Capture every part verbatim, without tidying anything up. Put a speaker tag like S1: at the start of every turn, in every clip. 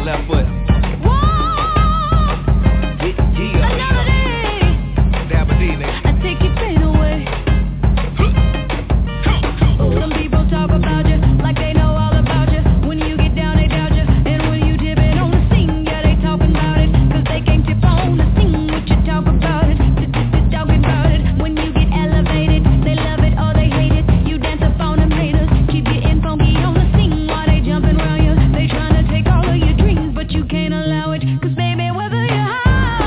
S1: left foot.
S2: I take your pain away. Some people talk about you like they know all about you. When you get down, they doubt you. And when you dip it on the scene, yeah, they talking about it. Cause they can't tip on the scene. What you talk about it, talking about it. When you get elevated, they love it or they hate it. You dance up on them haters. Keep getting funky on the scene while they jumping around you. They trying to take all of your dreams, but you can't allow it. Cause baby, whether you're high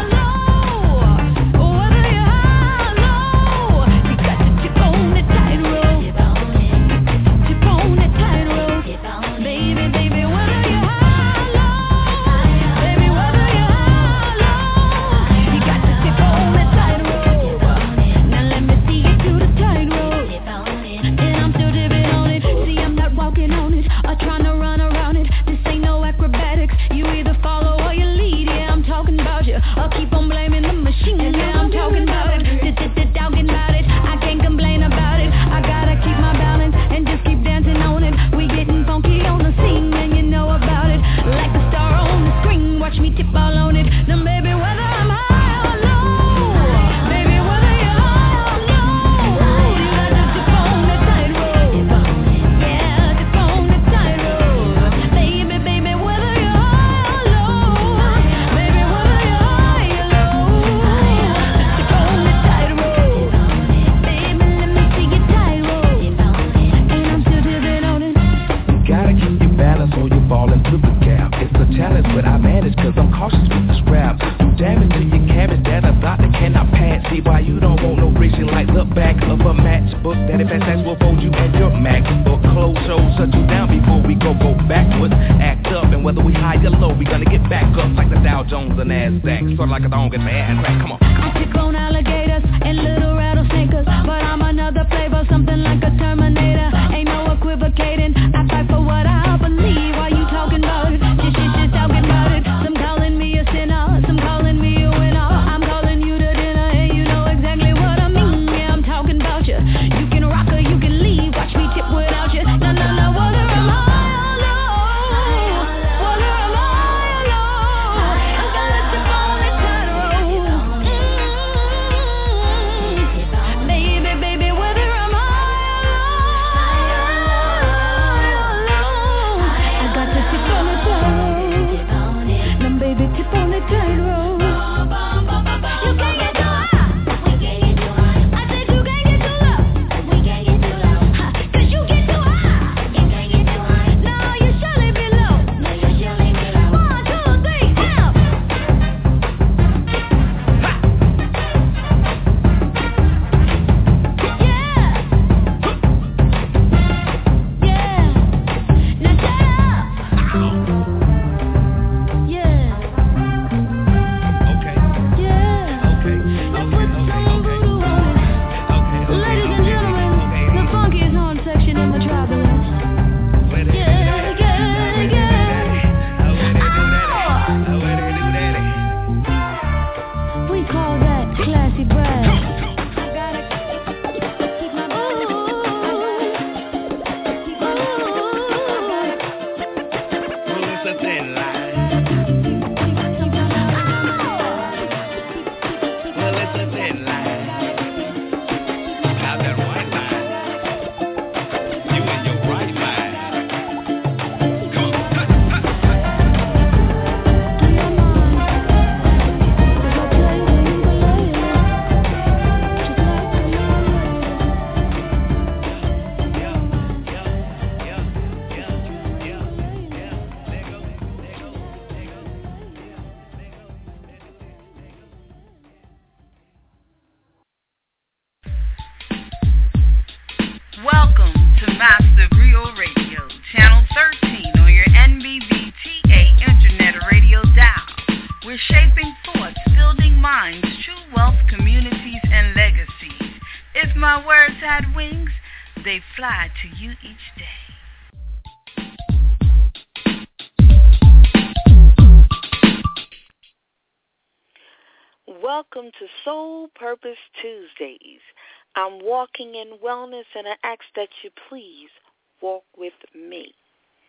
S3: Welcome to Soul Purpose Tuesdays. I'm walking in wellness and I ask that you please walk with me.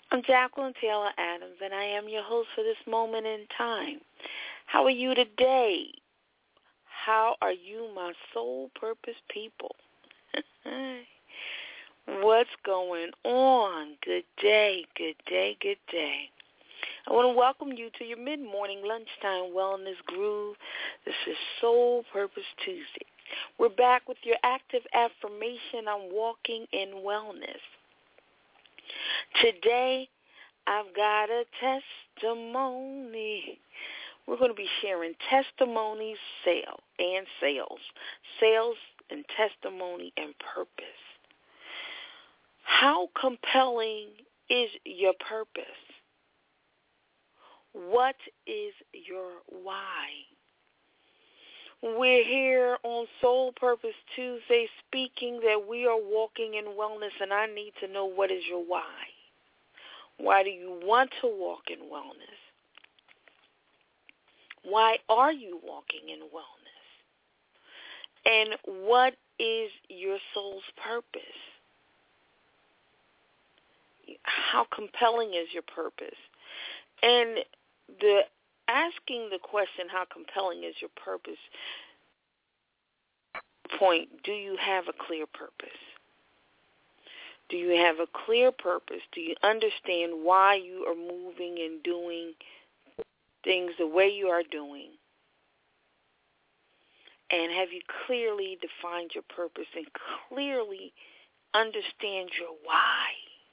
S3: I'm Jacqueline Taylor Adams, and I am your host for this moment in time. How are you today? How are you, my soul purpose people? What's going on? Good day, good day, good day. I want to welcome you to your mid-morning lunchtime wellness groove. This is Soul Purpose Tuesday. We're back with your active affirmation on walking in wellness. Today, I've got a testimony. We're going to be sharing testimonies, sale, and sales. Sales and testimony and purpose. How compelling is your purpose? What is your why? We're here on Soul Purpose Tuesday speaking that we are walking in wellness, and I need to know, what is your why? Why do you want to walk in wellness? Why are you walking in wellness? And what is your soul's purpose? How compelling is your purpose? And the asking the question, how compelling is your purpose, point, do you have a clear purpose? Do you have a clear purpose? Do you understand why you are moving and doing things the way you are doing? And have you clearly defined your purpose and clearly understand your why?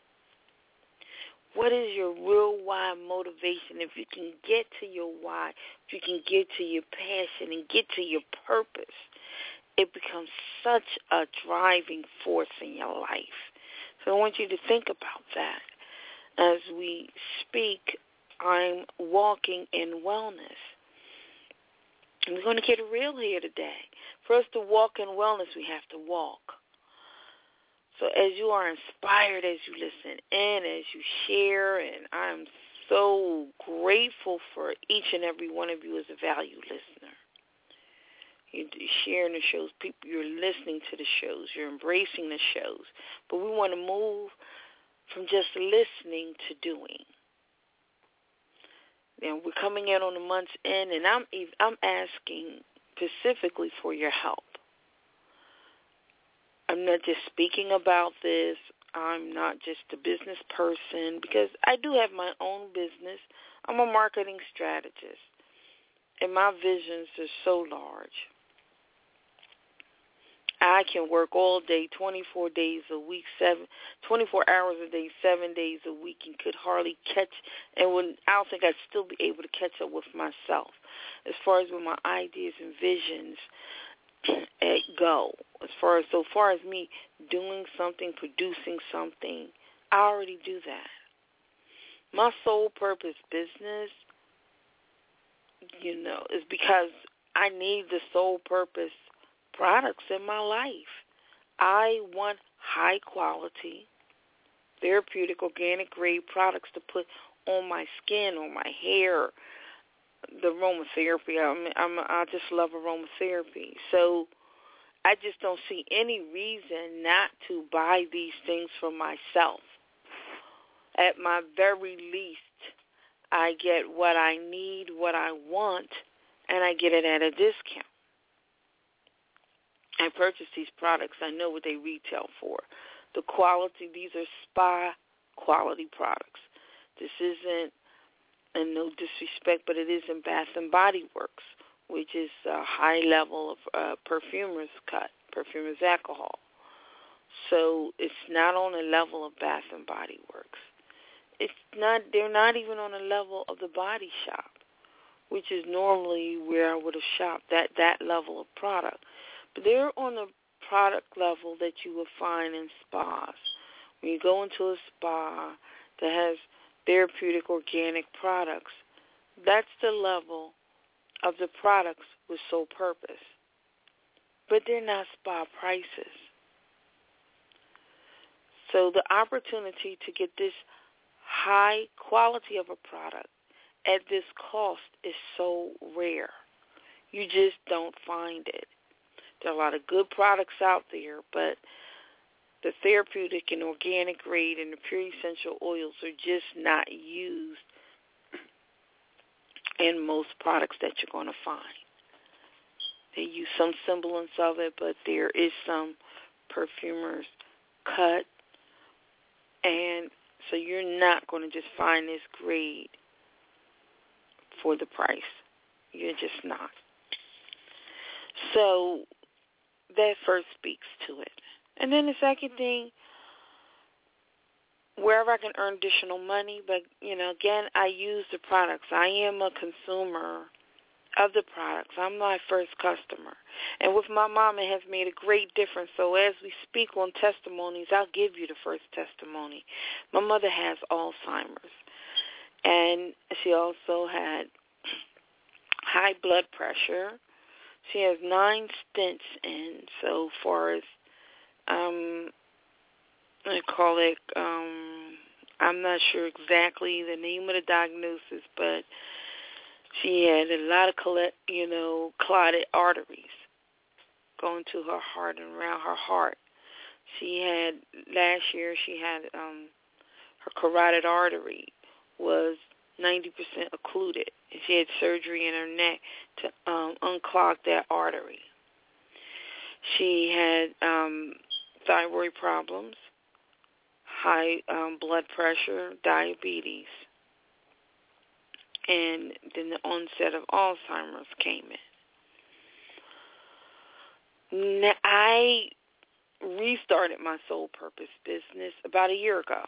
S3: What is your real why motivation? If you can get to your why, if you can get to your passion and get to your purpose, it becomes such a driving force in your life. So I want you to think about that. As we speak, I'm walking in wellness. And we're going to get real here today. For us to walk in wellness, we have to walk. So as you are inspired, as you listen in, as you share, and I'm so grateful for each and every one of you as a valued listener. You're sharing the shows, people, you're listening to the shows, you're embracing the shows. But we want to move from just listening to doing. Now, we're coming in on the month's end, and I'm I'm asking specifically for your help. I'm not just speaking about this. I'm not just a business person, because I do have my own business. I'm a marketing strategist, and my visions are so large. I can work all day, twenty-four days a week, seven, twenty-four hours a day, seven days a week, and could hardly catch, and when, I don't think I'd still be able to catch up with myself as far as with my ideas and visions go. As far as, so far as me doing something, producing something, I already do that. My soul purpose business, you know, is because I need the soul purpose products in my life. I want high quality, therapeutic, organic grade products to put on my skin, on my hair. The aromatherapy, I, I'm, I just love aromatherapy. So I just don't see any reason not to buy these things for myself. At my very least, I get what I need, what I want, and I get it at a discount. I purchase these products. I know what they retail for. The quality, these are spa quality products. This isn't, and no disrespect, but it is in Bath and Body Works, which is a high level of uh, perfumer's cut, perfumer's alcohol. So it's not on the level of Bath and Body Works. It's not. They're not even on the level of the Body Shop, which is normally where I would have shopped, that, that level of product. But they're on the product level that you will find in spas. When you go into a spa that has therapeutic organic products, that's the level of the products with soul purpose. But they're not spa prices. So the opportunity to get this high quality of a product at this cost is so rare. You just don't find it. There are a lot of good products out there, but the therapeutic and organic grade and the pure essential oils are just not used in most products that you're going to find. They use some semblance of it, but there is some perfumers cut, and so you're not going to just find this grade for the price. You're just not. So that first speaks to it. And then the second thing, wherever I can earn additional money, but, you know, again, I use the products. I am a consumer of the products. I'm my first customer. And with my mom, it has made a great difference. So as we speak on testimonies, I'll give you the first testimony. My mother has Alzheimer's, and she also had high blood pressure. She has nine stents in, so far as, um, I call it, um, I'm not sure exactly the name of the diagnosis, but she had a lot of, you know, clotted arteries going to her heart and around her heart. She had, last year, she had, um, her carotid artery was ninety percent occluded. And she had surgery in her neck to um, unclog that artery. She had um, thyroid problems, high um, blood pressure, diabetes, and then the onset of Alzheimer's came in. Now, I restarted my Soul Purpose business about a year ago,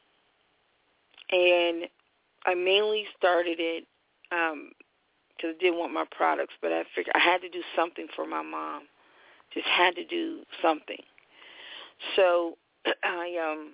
S3: and I mainly started it um, because I didn't want my products, but I figured I had to do something for my mom. Just had to do something. So I um,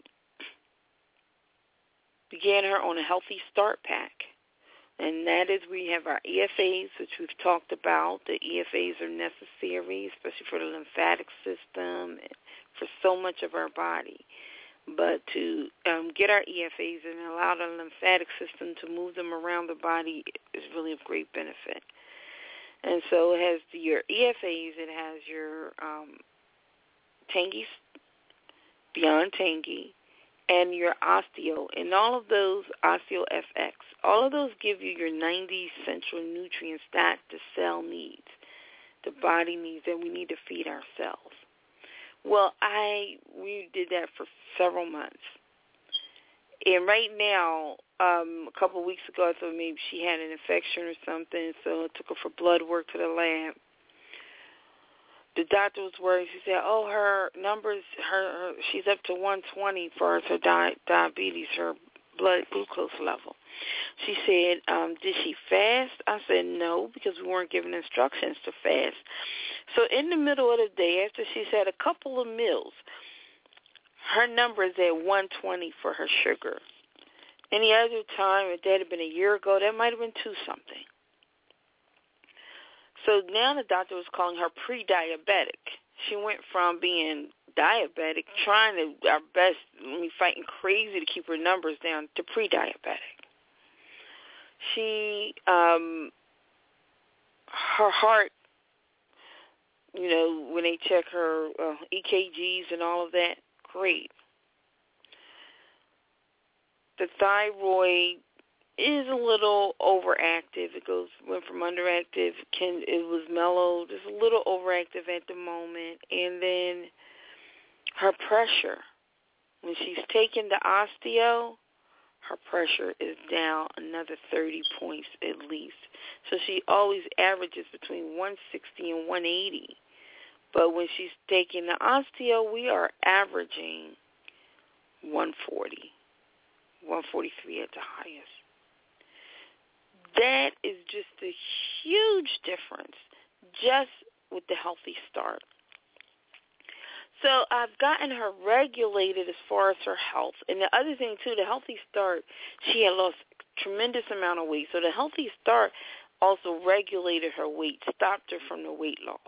S3: began her on a Healthy Start Pack. And that is, we have our E F As, which we've talked about. The E F As are necessary, especially for the lymphatic system, and for so much of our body. But to um, get our E F As and allow the lymphatic system to move them around the body is really of great benefit. And so it has the, your E F As, it has your um, Tangy, Beyond Tangy, and your Osteo, and all of those, Osteo F X, all of those give you your ninety essential nutrients that the cell needs, the body needs, and we need to feed ourselves. Well, I we did that for several months. And right now, um, a couple of weeks ago, I thought maybe she had an infection or something, so I took her for blood work to the lab. The doctor was worried. She said, oh, her numbers, her, her she's up to one twenty for her di- diabetes, her blood glucose level. She said, um, did she fast? I said, no, because we weren't given instructions to fast. So in the middle of the day, after she's had a couple of meals, her number is at one twenty for her sugar. Any other time, if that had been a year ago, that might have been two something. So now the doctor was calling her pre-diabetic. She went from being diabetic, trying to our best, I mean, fighting crazy to keep her numbers down, to pre-diabetic. She, um, her heart, you know, when they check her uh, E K Gs and all of that, great. The thyroid is a little overactive. It goes went from underactive, can it was mellow, just a little overactive at the moment. And then her pressure, when she's taking the Osteo, her pressure is down another thirty points at least. So she always averages between one sixty and one eighty. But when she's taking the Osteo, we are averaging one forty, one forty-three at the highest. That is just a huge difference just with the Healthy Start. So I've gotten her regulated as far as her health. And the other thing, too, the Healthy Start, she had lost a tremendous amount of weight. So the Healthy Start also regulated her weight, stopped her from the weight loss.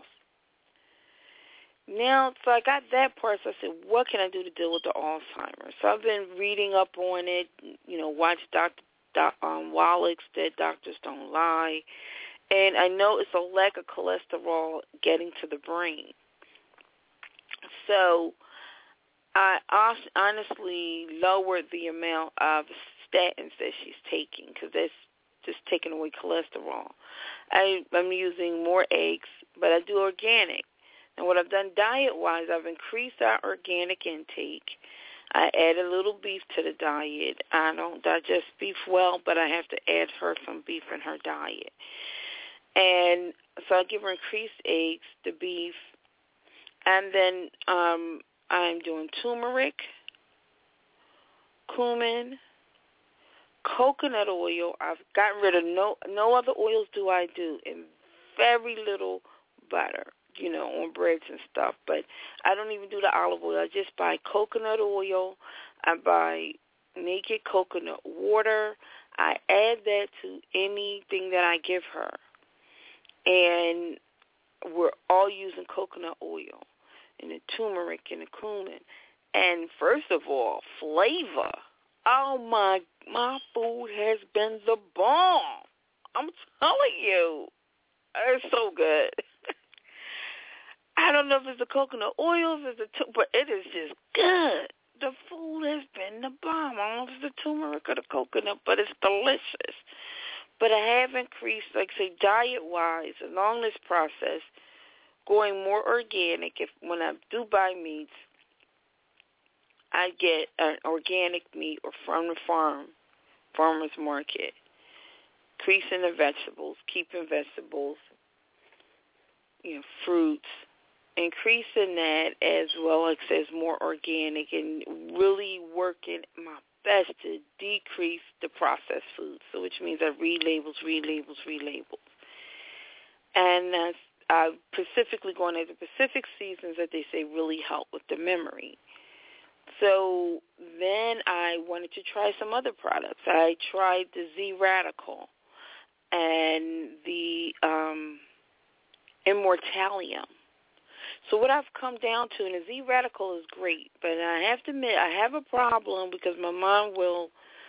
S3: Now, so I got that part, so I said, what can I do to deal with the Alzheimer's? So I've been reading up on it, you know, watch Doctor Doc, um, Wallach's Dead Doctors Don't Lie. And I know it's a lack of cholesterol getting to the brain. So I honestly lowered the amount of statins that she's taking because that's just taking away cholesterol. I, I'm using more eggs, but I do organic. And what I've done diet-wise, I've increased our organic intake. I add a little beef to the diet. I don't digest beef well, but I have to add her some beef in her diet. And so I give her increased eggs, the beef, and then um, I'm doing turmeric, cumin, coconut oil. I've gotten rid of no no other oils do I do, and very little butter, you know, on breads and stuff. But I don't even do the olive oil. I just buy coconut oil. I buy naked coconut water. I add that to anything that I give her. And we're all using coconut oil and the turmeric and the cumin. And first of all, flavor. Oh, my, my food has been the bomb. I'm telling you. It's so good. I don't know if it's the coconut oil, if it's the, but it is just good. The food has been the bomb. I don't know if it's the turmeric or the coconut, but it's delicious. But I have increased, like I say, diet-wise, along this process, going more organic. If when I do buy meats, I get an organic meat or from the farm, farmer's market. Increasing the vegetables, keeping vegetables, you know, fruits, increasing that as well as as more organic and really working my best to decrease the processed foods, so which means I read labels, read labels, read labels. And that's uh, specifically going into Pacific seasons that they say really help with the memory. So then I wanted to try some other products. I tried the Z-Radical and the um, Immortalium. So what I've come down to, and the Z-Radical is great, but I have to admit I have a problem because my mom will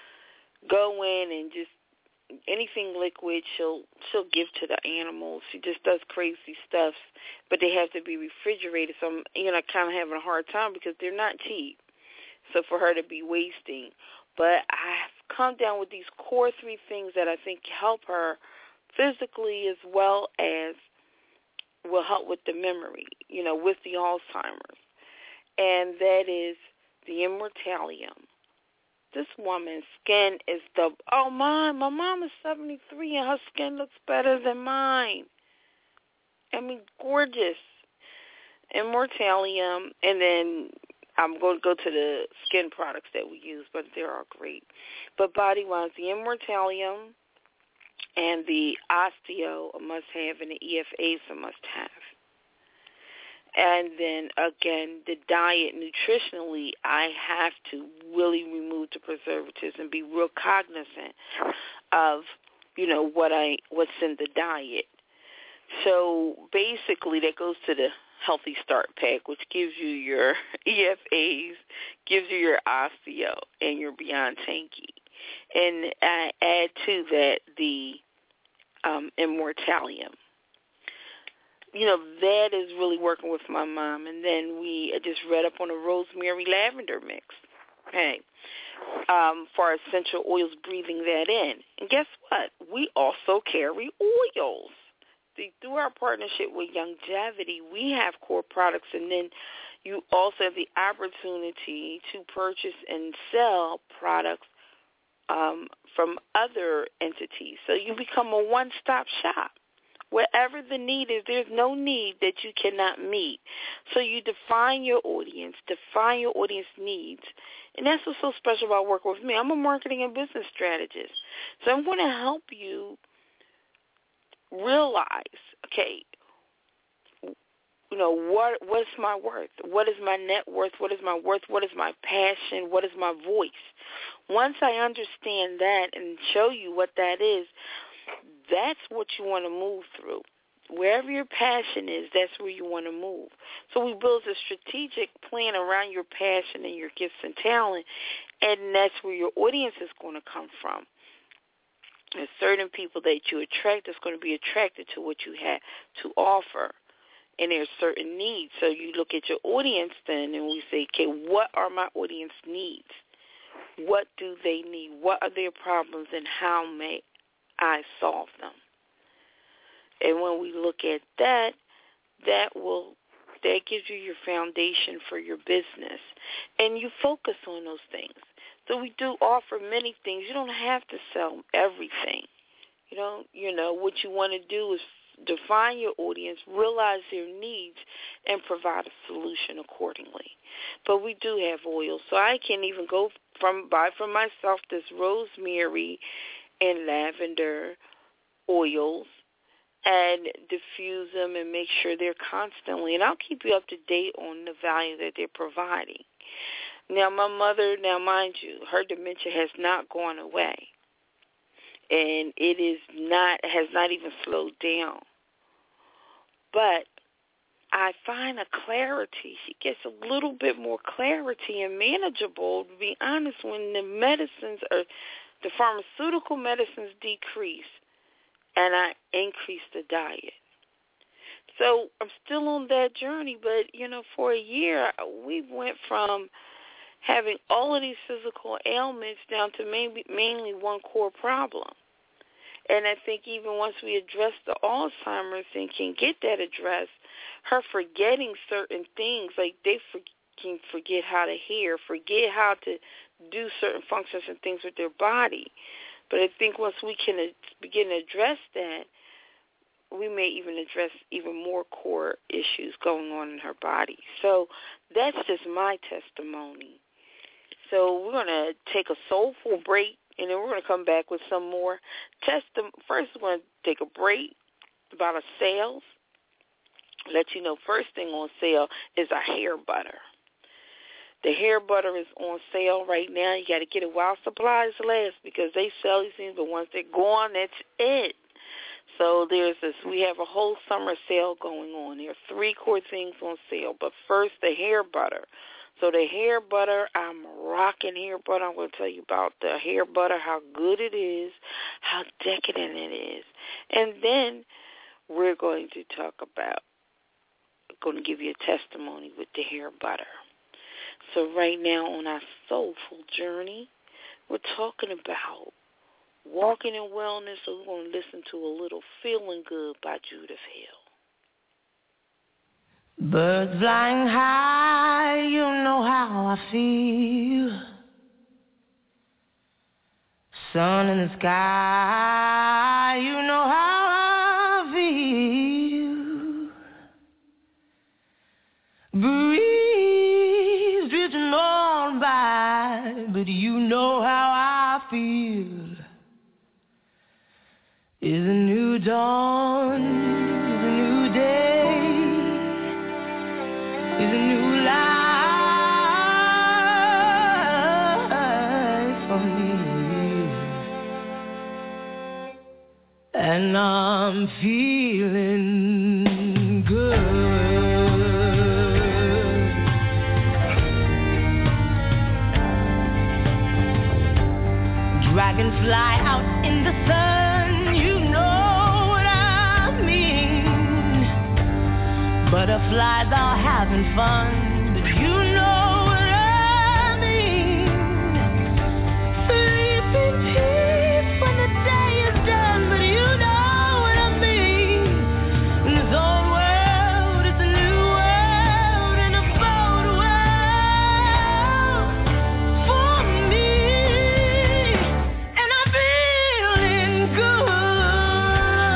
S3: go in and just anything liquid she'll she'll give to the animals. She just does crazy stuff, but they have to be refrigerated. So I'm you know kind of having a hard time because they're not cheap. So for her to be wasting, but I've come down with these core three things that I think help her physically as well as will help with the memory, you know, with the Alzheimer's. And that is the Immortalium. This woman's skin is the, oh, my, my mom is seventy-three and her skin looks better than mine. I mean, gorgeous. Immortalium, and then I'm going to go to the skin products that we use, but they're all great. But body-wise, the Immortalium and the Osteo, a must-have, and the E F A is a must-have. And then, again, the diet, nutritionally, I have to really remove the preservatives and be real cognizant of, you know, what I what's in the diet. So basically that goes to the Healthy Start Pack, which gives you your E F As, gives you your Osteo, and your Beyond Tanky. And I add to that the um, Immortalium. You know, that is really working with my mom. And then we just read up on a rosemary lavender mix. Okay. Um, for essential oils, breathing that in. And guess what? We also carry oils. The, through our partnership with Youngevity, we have core products, and then you also have the opportunity to purchase and sell products um, from other entities. So you become a one-stop shop. Wherever the need is, there's no need that you cannot meet. So you define your audience, define your audience needs. And that's what's so special about working with me. I'm a marketing and business strategist. So I'm going to help you realize, okay, you know, what what's my worth? What is my net worth? What is my worth? What is my passion? What is my voice? Once I understand that and show you what that is, that's what you want to move through. Wherever your passion is, that's where you want to move. So we build a strategic plan around your passion and your gifts and talent, and that's where your audience is going to come from. There's certain people that you attract that's going to be attracted to what you have to offer. and there's certain needs. So you look at your audience then, and we say, okay, what are my audience needs? What do they need? What are their problems, and how may I solve them? And when we look at that, that will that gives you your foundation for your business, and you focus on those things. So we do offer many things. You don't have to sell everything. You know, you know what you want to do is define your audience, realize their needs, and provide a solution accordingly. But we do have oils, so I can even go from buy for myself this rosemary and lavender oils and diffuse them and make sure they're constantly, and I'll keep you up to date on the value that they're providing. Now, my mother, now mind you, her dementia has not gone away, and it is not, has not even slowed down. But I find a clarity. She gets a little bit more clarity and manageable, to be honest, when the medicines are, the pharmaceutical medicines decrease, and I increase the diet. So I'm still on that journey, but, you know, for a year, we went from having all of these physical ailments down to maybe, mainly one core problem. And I think even once we address the Alzheimer's and can get that addressed, her forgetting certain things, like they for, can forget how to hear, forget how to do certain functions and things with their body. But I think once we can begin to address that, we may even address even more core issues going on in her body. So that's just my testimony. So we're going to take a soulful break, and then we're going to come back with some more testimony. First, we're going to take a break about our sales. Let you know, first thing on sale is our hair butter. The hair butter is on sale right now. You got to get it while supplies last because they sell these things, but once they're gone, that's it. So there's this. We have a whole summer sale going on. There are three core things on sale, but first the hair butter. So the hair butter, I'm rocking hair butter. I'm going to tell you about the hair butter, how good it is, how decadent it is. And then we're going to talk about, going to give you a testimony with the hair butter. So right now on our soulful journey, we're talking about walking in wellness. So we're going to listen to a little Feeling Good by Judith Hill.
S1: Birds flying high, you know how I feel. Sun in the sky, you know how I feel. Breeze drifting on by, but you know how I feel. Is a new dawn, is a new day, is a new life for me, and I'm feeling good. Dragonfly out in the sun, you know what I mean. Butterflies are having fun, but you know what I mean. Sleep in peace when the day is done, but you know what I mean. In this old world, it's a new world and a bold world for me, and I'm feeling good.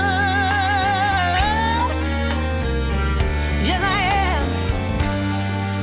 S1: Yes, I am.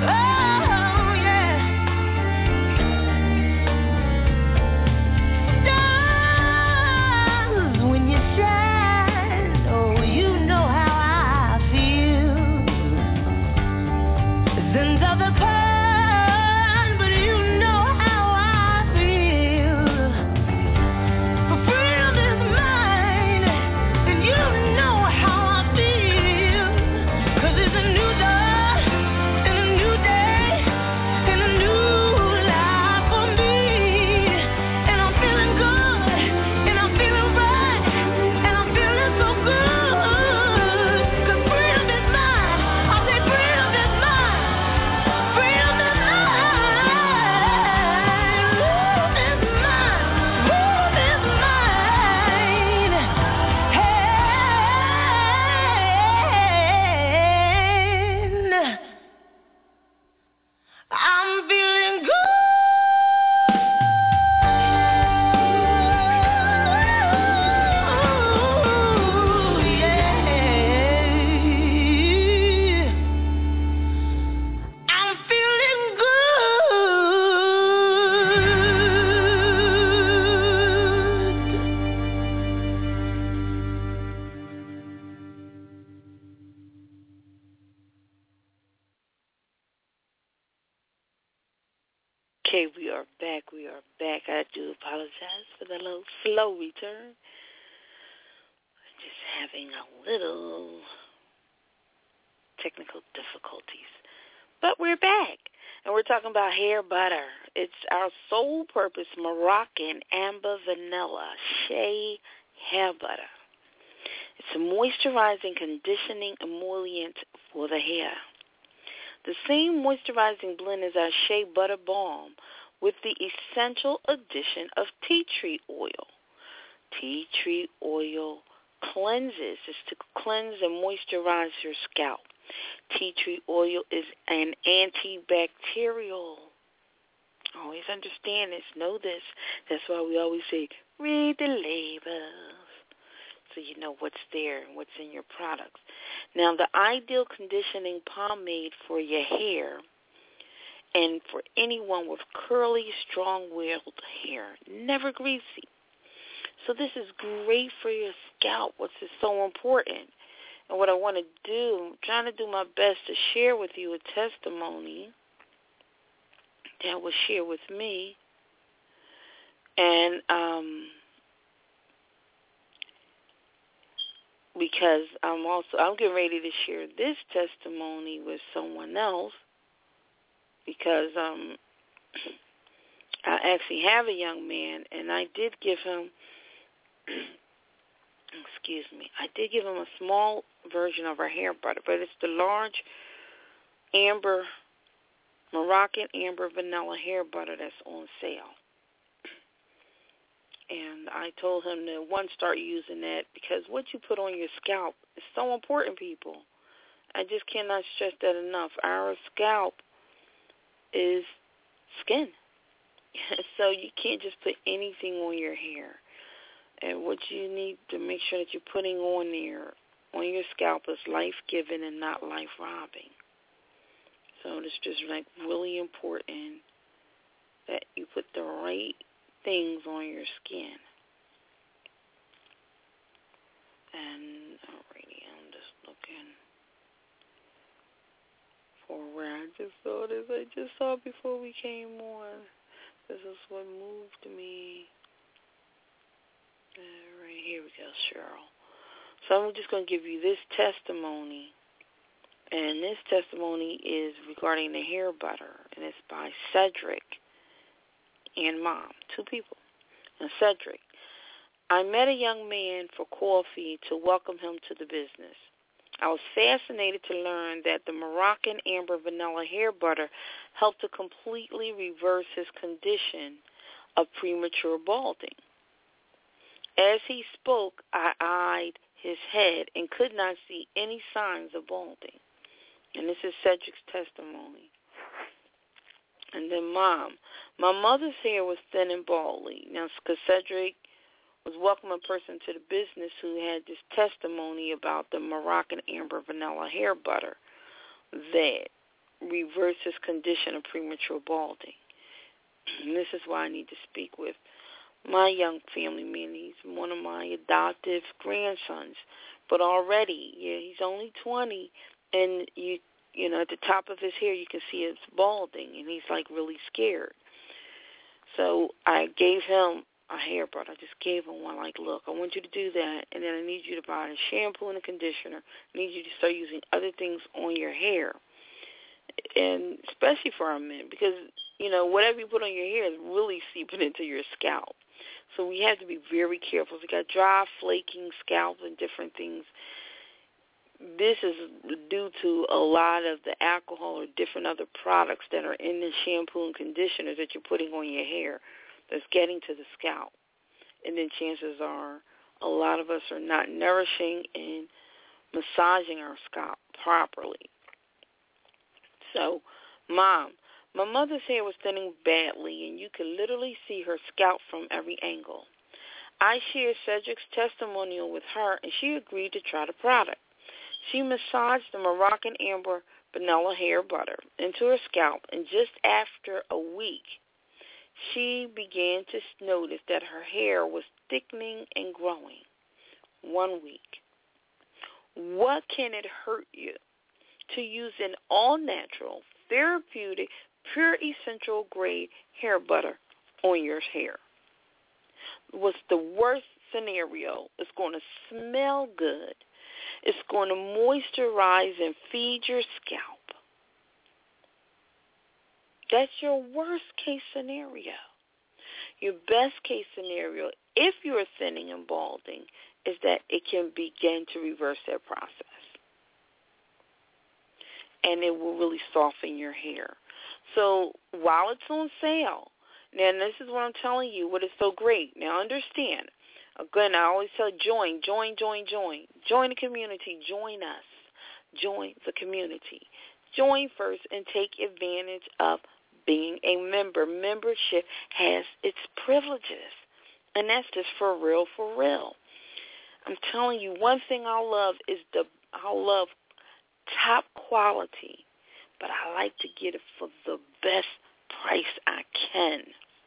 S3: Okay, we are back. We are back. I do apologize for the little slow return. Just having a little technical difficulties. But we're back, and we're talking about hair butter. It's our sole purpose Moroccan Amber Vanilla Shea Hair Butter. It's a moisturizing, conditioning emollient for the hair. The same moisturizing blend as our Shea Butter Balm with the essential addition of tea tree oil. Tea tree oil cleanses. It's to cleanse and moisturize your scalp. Tea tree oil is an antibacterial. Always understand this. Know this. That's why we always say, read the labels, so you know what's there and what's in your products. Now, the ideal conditioning pomade for your hair and for anyone with curly, strong-willed hair, never greasy. So this is great for your scalp, which is so important. And what I want to do, I'm trying to do my best to share with you a testimony that was shared with me. And um, because I'm also, I'm getting ready to share this testimony with someone else, because um, I actually have a young man, and I did give him, excuse me, I did give him a small version of our hair butter, but it's the large amber, Moroccan Amber Vanilla hair butter that's on sale. And I told him to, one, start using that, because what you put on your scalp is so important, people. I just cannot stress that enough. Our scalp is skin. So you can't just put anything on your hair. And what you need to make sure that you're putting on there, on your scalp, is life-giving and not life-robbing. So it's just like really important that you put the right things on your skin. And alrighty, I'm just looking for where I just saw this. I just saw it before we came on. This is what moved me. All right, here we go, Cheryl. So I'm just going to give you this testimony. And this testimony is regarding the hair butter. And it's by Cedric and Mom, two people. And Cedric, I met a young man for coffee to welcome him to the business. I was fascinated to learn that the Moroccan Amber Vanilla hair butter helped to completely reverse his condition of premature balding. As he spoke, I eyed his head and could not see any signs of balding. And this is Cedric's testimony. And then Mom, my mother's hair was thin and baldly. Now, because Cedric was welcoming a person to the business who had this testimony about the Moroccan Amber Vanilla hair butter that reversed his condition of premature balding. And this is why I need to speak with my young family man. He's one of my adoptive grandsons. But already, yeah, he's only twenty, and you you know, at the top of his hair you can see it's balding, and he's like really scared. So I gave him a hair butter. I just gave him one, like, look, I want you to do that, and then I need you to buy a shampoo and a conditioner. I need you to start using other things on your hair, and especially for our men, because, you know, whatever you put on your hair is really seeping into your scalp. So we have to be very careful. We got dry, flaking scalp and different things. This is due to a lot of the alcohol or different other products that are in the shampoo and conditioners that you're putting on your hair that's getting to the scalp. And then chances are a lot of us are not nourishing and massaging our scalp properly. So, Mom, my mother's hair was thinning badly, and you could literally see her scalp from every angle. I shared Cedric's testimonial with her, and she agreed to try the product. She massaged the Moroccan Amber Vanilla hair butter into her scalp, and just after a week, she began to notice that her hair was thickening and growing. One week. What can it hurt you to use an all-natural, therapeutic, pure essential grade hair butter on your hair. What's the worst scenario? It's going to smell good. It's going to moisturize and feed your scalp. That's your worst case scenario. Your best case scenario, if you're thinning and balding, is that it can begin to reverse that process. And it will really soften your hair. So while it's on sale, now this is what I'm telling you, what is so great. Now understand, again, I always tell join, join, join, join. Join the community. Join us. Join the community. Join first and take advantage of being a member. Membership has its privileges, and that's just for real, for real. I'm telling you, one thing I love is the I love top quality, but I like to get it for the best price I can.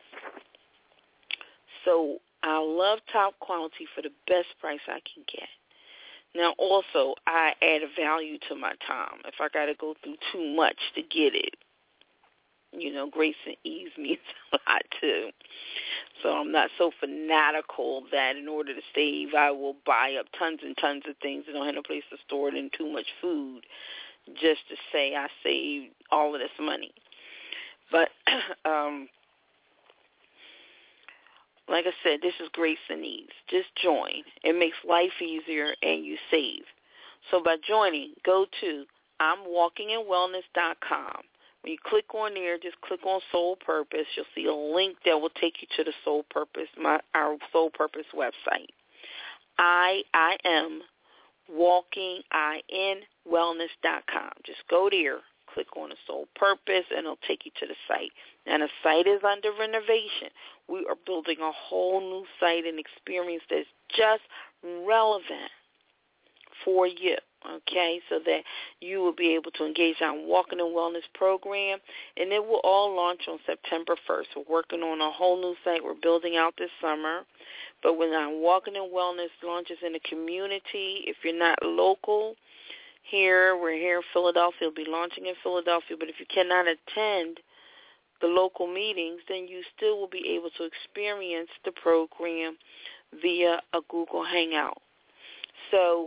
S3: So I love top quality for the best price I can get. Now, also, I add a value to my time. If I got to go through too much to get it, you know, grace and ease means a lot, too. So I'm not so fanatical that in order to save, I will buy up tons and tons of things and don't have no place to store it and too much food just to say I saved all of this money. But, um, like I said, this is grace and ease. Just join. It makes life easier and you save. So by joining, go to I'm walking in wellness dot com. When you click on there, just click on Soul Purpose. You'll see a link that will take you to the Soul Purpose, my our Soul Purpose website. I I am walking in wellness dot com. Just go there, click on the Soul Purpose, and it'll take you to the site. Now, the site is under renovation. We are building a whole new site and experience that's just relevant for you. Okay, so that you will be able to engage on Walking in Wellness program, and it will all launch on September first. We're working on a whole new site we're building out this summer, but when our Walking in Wellness launches in the community, if you're not local here, we're here in Philadelphia, we'll be launching in Philadelphia, but if you cannot attend the local meetings, then you still will be able to experience the program via a Google Hangout. So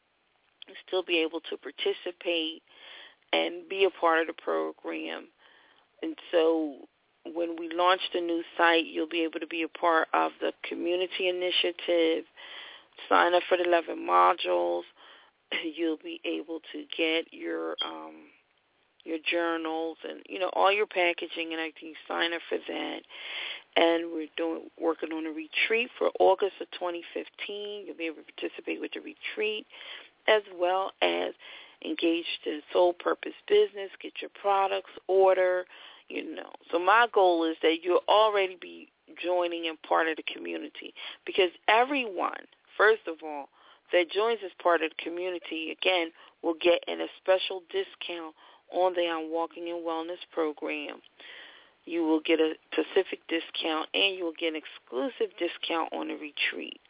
S3: still be able to participate and be a part of the program. And so when we launch the new site, you'll be able to be a part of the community initiative, sign up for the eleven modules. You'll be able to get your um, your journals and, you know, all your packaging and everything. Sign up for that. And we're doing working on a retreat for August of twenty fifteen. You'll be able to participate with the retreat, as well as engage the Soul Purpose business, get your products, order, you know. So my goal is that you'll already be joining and part of the community, because everyone, first of all, that joins as part of the community, again, will get in a special discount on the I'm Walking in Wellness program. You will get a specific discount, and you will get an exclusive discount on the retreat.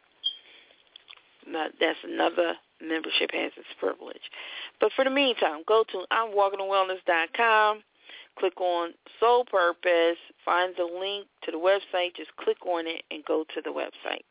S3: Now, that's another membership has its privilege. But for the meantime, go to I'm walking in wellness dot com, click on Soul Purpose, find the link to the website, just click on it and go to the website.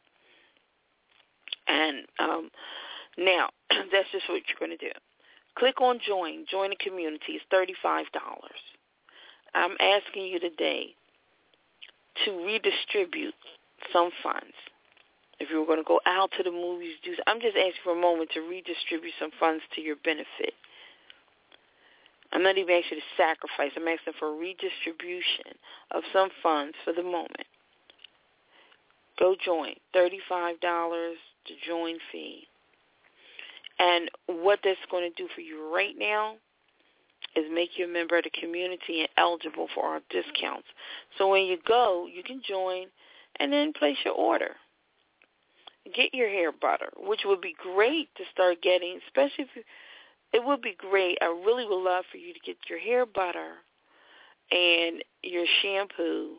S3: And um, now, that's just what you're going to do. Click on Join. Join the community. It's thirty-five dollars. I'm asking you today to redistribute some funds. If you were going to go out to the movies, do I'm just asking for a moment to redistribute some funds to your benefit. I'm not even asking you to sacrifice. I'm asking for a redistribution of some funds for the moment. Go join. thirty-five dollars to join fee. And what that's going to do for you right now is make you a member of the community and eligible for our discounts. So when you go, you can join and then place your order. Get your hair butter, which would be great to start getting, especially if you, it would be great. I really would love for you to get your hair butter and your shampoo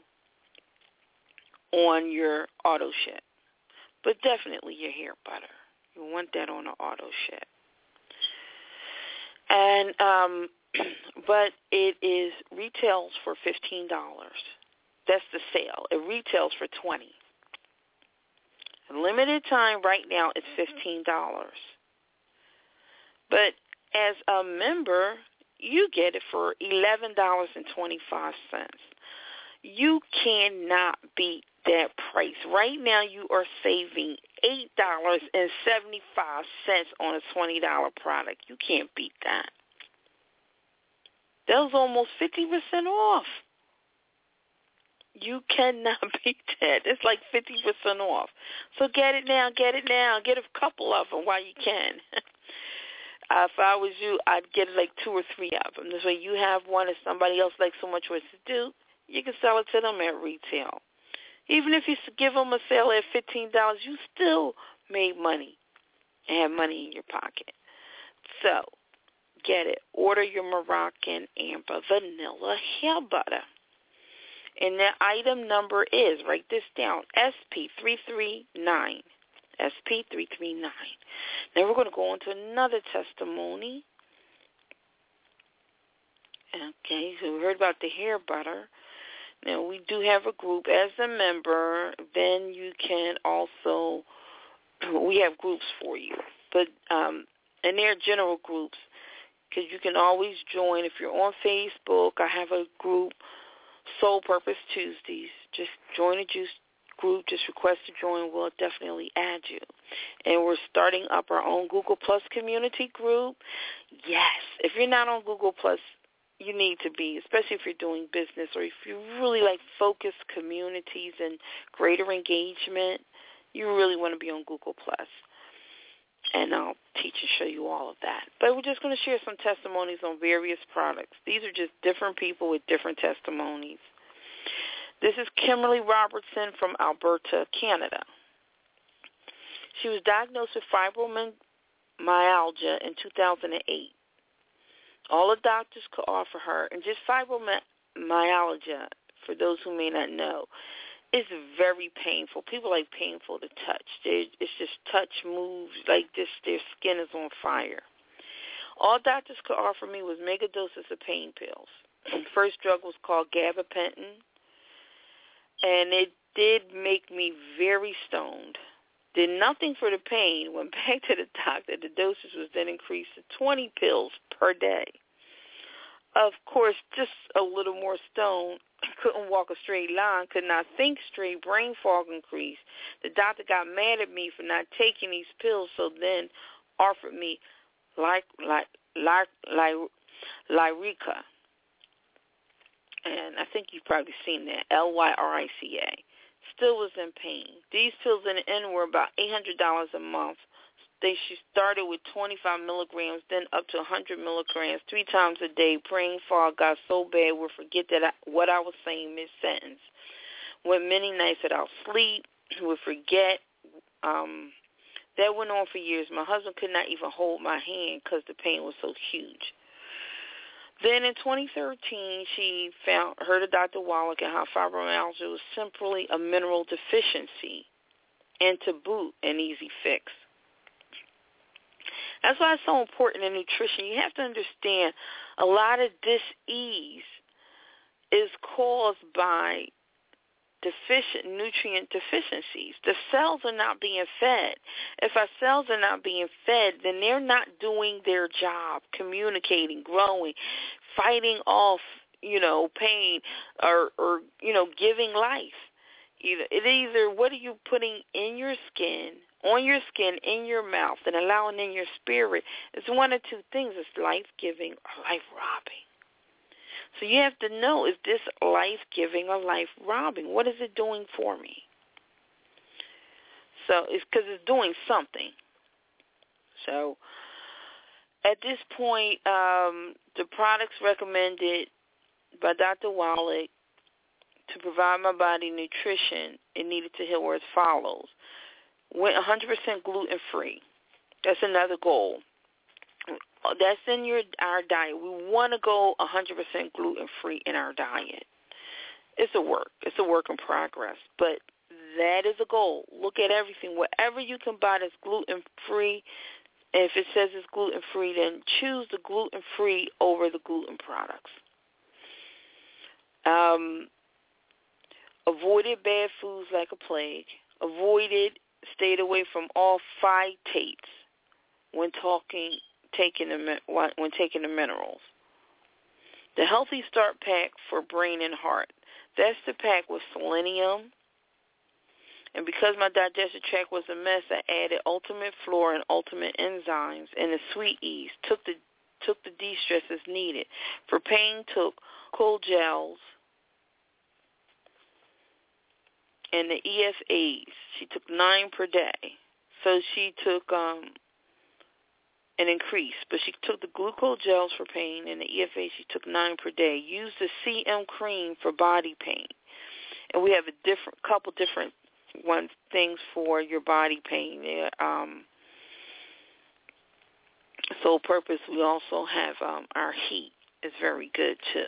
S3: on your auto ship, but definitely your hair butter. You want that on an auto ship. And um, but it is retails for fifteen dollars. That's the sale. It retails for twenty dollars. Limited time right now is fifteen dollars. But as a member, you get it for eleven dollars and twenty-five cents. You cannot beat that price. Right now you are saving eight dollars and seventy-five cents on a twenty dollars product. You can't beat that. That was almost fifty percent off. You cannot beat that. It's like fifty percent off. So get it now, get it now. Get a couple of them while you can. uh, if I was you, I'd get like two or three of them. This way you have one if somebody else likes so much what to do, you can sell it to them at retail. Even if you give them a sale at fifteen dollars, you still made money and have money in your pocket. So get it. Order your Moroccan Amber Vanilla Hair Butter. And the item number is, write this down, S P three three nine. S P three three nine. Now we're going to go on to another testimony. Okay, so we heard about the hair butter. Now we do have a group. As a member, then you can also, we have groups for you. But, um, and they're general groups because you can always join. If you're on Facebook, I have a group, Soul Purpose Tuesdays. Just join a juice group. Just request to join. We'll definitely add you. And we're starting up our own Google Plus community group. Yes. If you're not on Google Plus, you need to be, especially if you're doing business or if you really like focused communities and greater engagement, you really want to be on Google Plus. And I'll teach and show you all of that. But we're just going to share some testimonies on various products. These are just different people with different testimonies. This is Kimberly Robertson from Alberta, Canada. She was diagnosed with fibromyalgia in two thousand eight. All the doctors could offer her, and just fibromyalgia, for those who may not know, is very painful. People like painful to touch. They're, it's just touch moves, like just their skin is on fire. All doctors could offer me was mega doses of pain pills. The first drug was called gabapentin, and it did make me very stoned. Did nothing for the pain. Went back to the doctor. The dosage was then increased to twenty pills per day. Of course, just a little more stoned. Couldn't walk a straight line. Could not think straight. Brain fog increased. The doctor got mad at me for not taking these pills, so then offered me like like like like Lyrica. And I think you've probably seen that. L Y R I C A. Still was in pain. These pills in the end were about eight hundred dollars a month. They she started with twenty-five milligrams, then up to one hundred milligrams, three times a day. Brain fog got so bad would forget that I, what I was saying mid-sentence. Went many nights without sleep, would forget. Um, that went on for years. My husband could not even hold my hand because the pain was so huge. Then in twenty thirteen, she found heard of Doctor Wallach and how fibromyalgia was simply a mineral deficiency, and to boot, an easy fix. That's why it's so important in nutrition. You have to understand a lot of dis-ease is caused by deficient nutrient deficiencies. The cells are not being fed. If our cells are not being fed, then they're not doing their job, communicating, growing, fighting off, you know, pain or, or you know, giving life. Either, it either what are you putting in your skin, on your skin, in your mouth, and allowing in your spirit. It's one or two things. It's life-giving or life-robbing. So you have to know, is this life-giving or life-robbing? What is it doing for me? So it's because it's doing something. So at this point, um, the products recommended by Doctor Wallach to provide my body nutrition it needed to heal were as follows. Went one hundred percent gluten-free. That's another goal. That's in your our diet. We want to go one hundred percent gluten-free in our diet. It's a work. It's a work in progress. But that is a goal. Look at everything. Whatever you can buy that's gluten-free, If it says it's gluten-free, then choose the gluten-free over the gluten products. Um, avoided bad foods like a plague. Avoided, stayed away from all phytates when talking, taking the when taking the minerals. The Healthy Start Pack for brain and heart. That's the pack with selenium. And because my digestive tract was a mess, I added Ultimate Flora and Ultimate Enzymes and the Sweet Ease. Took the took the de-stress as needed. For pain, took cold gels and the E F As. She took nine per day. So she took um, an increase, but she took the glucose gels for pain and the E F A she took nine per day. Used the C M cream for body pain. And we have a different couple different one things for your body pain. Um, Soul Purpose, we also have um, our heat is very good too.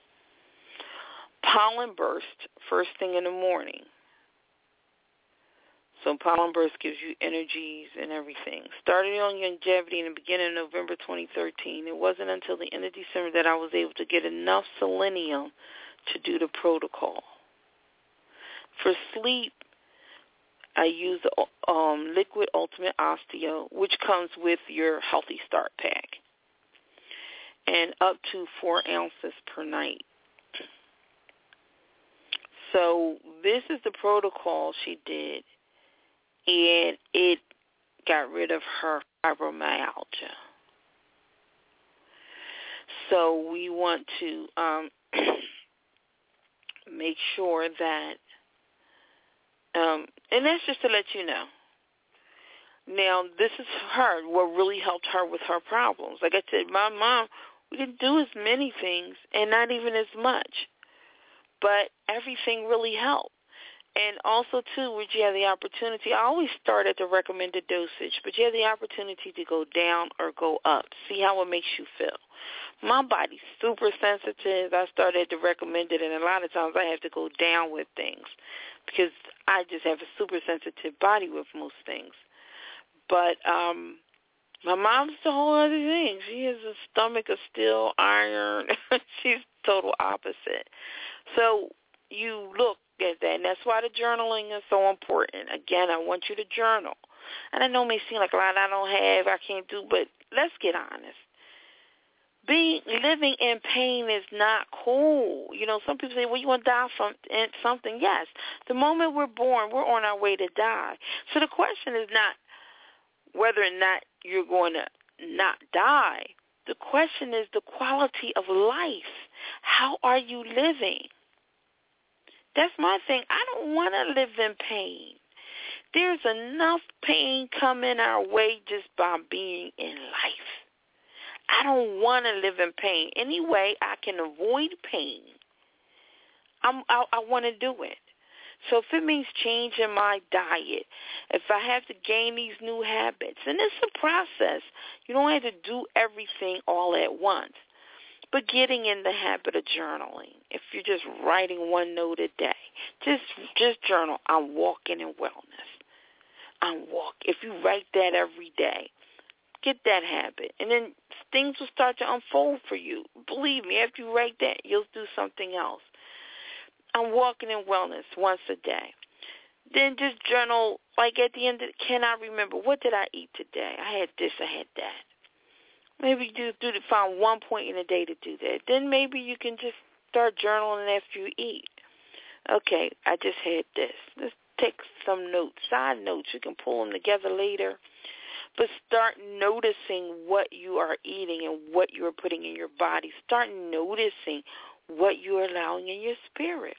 S3: Pollen Burst, first thing in the morning. So Pollen Burst gives you energies and everything. Started on longevity in the beginning of November twenty thirteen. It wasn't until the end of December that I was able to get enough selenium to do the protocol. For sleep, I use the um, Liquid Ultimate Osteo, which comes with your Healthy Start Pack, and up to four ounces per night. So this is the protocol she did, and it got rid of her fibromyalgia. So we want to um, make sure that Um, and that's just to let you know. Now, this is her, what really helped her with her problems. Like I said, my mom, we didn't do as many things and not even as much. But everything really helped. And also, too, where you have the opportunity, I always start at the recommended dosage, but you have the opportunity to go down or go up. See how it makes you feel. My body's super sensitive. I started at the recommended, and a lot of times I have to go down with things because I just have a super sensitive body with most things. But um, my mom's the whole other thing. She has a stomach of steel, iron. She's total opposite. So you look at that, and that's why the journaling is so important. Again, I want you to journal. And I know it may seem like a lot I don't have, I can't do, but let's get honest. Being living in pain is not cool. You know, some people say, well, you want to die from something. Yes. The moment we're born, we're on our way to die. So the question is not whether or not you're going to not die. The question is the quality of life. How are you living? That's my thing. I don't want to live in pain. There's enough pain coming our way just by being in life. I don't want to live in pain. Any way I can avoid pain, I'm, I, I want to do it. So if it means changing my diet, if I have to gain these new habits, and it's a process. You don't have to do everything all at once. But getting in the habit of journaling, if you're just writing one note a day, just just journal. I'm walking in wellness. I'm walk. If you write that every day, get that habit, and then things will start to unfold for you. Believe me, after you write that, you'll do something else. I'm walking in wellness once a day. Then just journal, like at the end of, can I remember, what did I eat today? I had this, I had that. Maybe do, do to find one point in the day to do that. Then maybe you can just start journaling after you eat. Okay, I just had this. Let's take some notes, side notes. You can pull them together later. But start noticing what you are eating and what you are putting in your body. Start noticing what you are allowing in your spirit.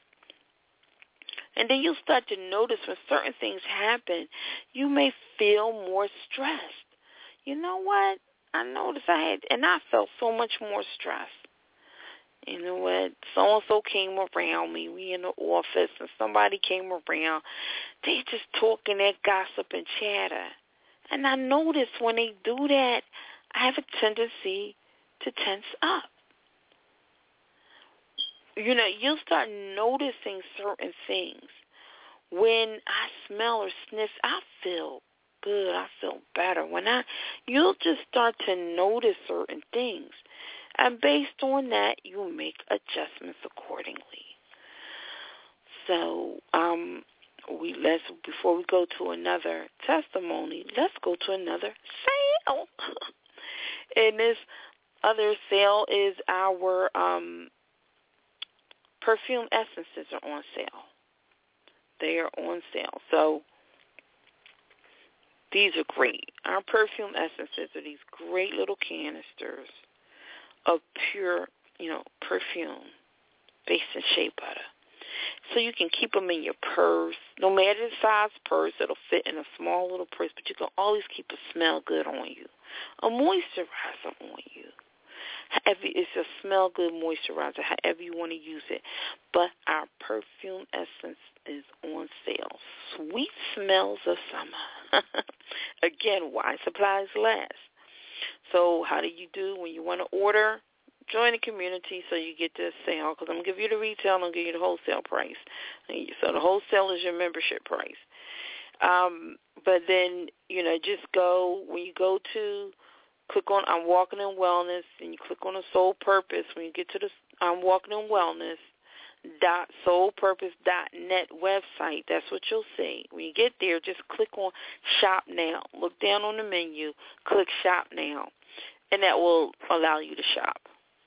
S3: And then you'll start to notice when certain things happen, you may feel more stressed. You know what? I noticed I had, and I felt so much more stress. You know what? So-and-so came around me. We in the office, and somebody came around. They just talking that gossip and chatter. And I notice when they do that, I have a tendency to tense up. You know, you'll start noticing certain things. When I smell or sniff, I feel good. I feel better. When I, you'll just start to notice certain things. And based on that, you make adjustments accordingly. So, um, we let's before we go to another testimony, let's go to another sale. And this other sale is our um, perfume essences are on sale. They are on sale. So these are great. Our perfume essences are these great little canisters of pure, you know, perfume based in shea butter. So you can keep them in your purse. No matter the size purse, it'll fit in a small little purse, but you can always keep a smell good on you, a moisturizer on you. However, it's a smell good moisturizer, however you want to use it. But our perfume essence is on sale. Sweet smells of summer. Again, why supplies last. So how do you do when you want to order? Join the community so you get this sale, because I'm going to give you the retail and I'm going to give you the wholesale price. So the wholesale is your membership price. Um, but then, you know, just go, when you go to, click on I'm Walking in Wellness, and you click on the Soul Purpose. When you get to the I'm Walking in Wellness dot soul purpose dot net website, that's what you'll see. When you get there, just click on Shop Now. Look down on the menu, click Shop Now, and that will allow you to shop.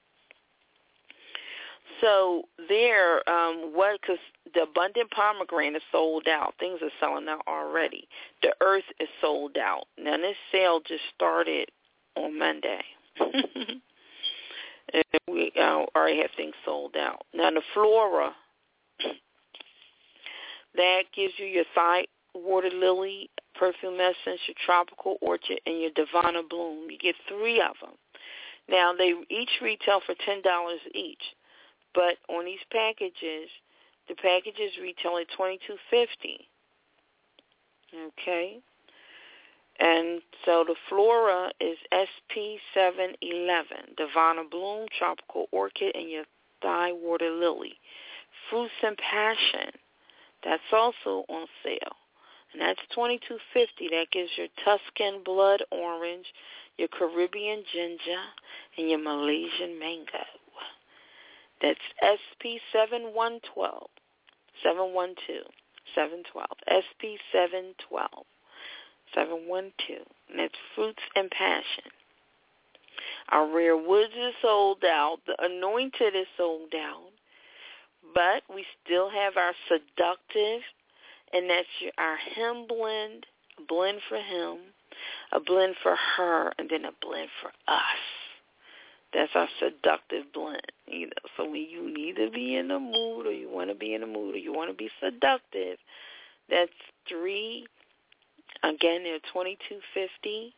S3: So there, um, what? Because the Abundant Pomegranate is sold out. Things are selling out already. The Earth is sold out. Now, this sale just started on Monday. And we uh, already have things sold out. Now, the Flora, that gives you your Thigh Water Lily perfume essence, your Tropical Orchid, and your Divana Bloom. You get three of them. Now, they each retail for ten dollars each. But on these packages, the packages retail at twenty-two fifty. Okay? And so the Flora is S P seven eleven, Divana Bloom, Tropical Orchid, and your Thigh Water Lily. Fruits and Passion, that's also on sale. And that's twenty-two fifty. That gives your Tuscan Blood Orange, your Caribbean Ginger, and your Malaysian Mango. That's S P seven one twelve, seven one two, seven twelve, S P seven twelve, seven one two, and that's Fruits and Passion. Our Rare Woods is sold out. The Anointed is sold out. But we still have our Seductive, and that's your, our Him blend, a blend for him, a blend for her, and then a blend for us. That's our Seductive blend, you know. So when you need to be in the mood, or you want to be in the mood, or you want to be seductive, that's three. Again, they're twenty-two fifty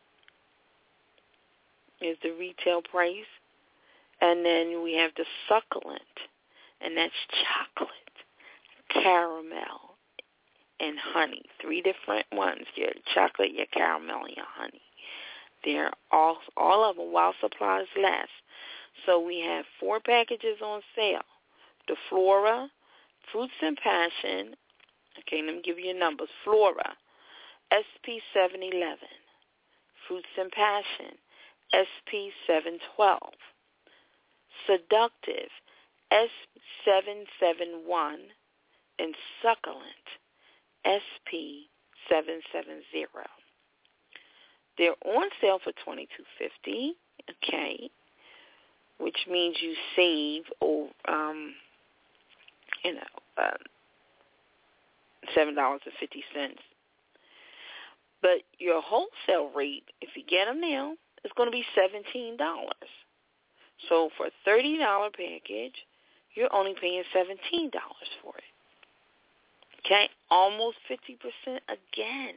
S3: is the retail price, and then we have the Succulent, and that's chocolate, caramel, and honey. Three different ones: your chocolate, your caramel, and your honey. They're all all of them while supplies last. So we have four packages on sale. The Flora, Fruits and Passion. Okay, let me give you your numbers. Flora, S P seven eleven. Fruits and Passion, S P seven twelve. Seductive, S seven seven one. And Succulent, S P seven seven zero. They're on sale for twenty-two fifty, okay, which means you save, oh, um, you know, um, seven dollars and fifty cents. But your wholesale rate, if you get them now, is going to be seventeen dollars. So for a thirty dollars package, you're only paying seventeen dollars for it. Okay, almost fifty percent again.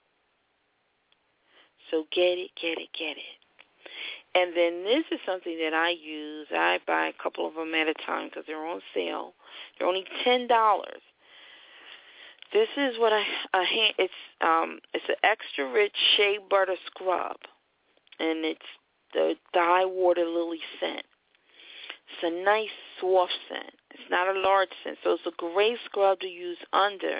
S3: So get it, get it, get it. And then this is something that I use. I buy a couple of them at a time because they're on sale. They're only ten dollars. This is what I, I hand, it's um it's an extra rich shea butter scrub, and it's the Thigh Water Lily scent. It's a nice soft scent. It's not a large scent, so it's a great scrub to use under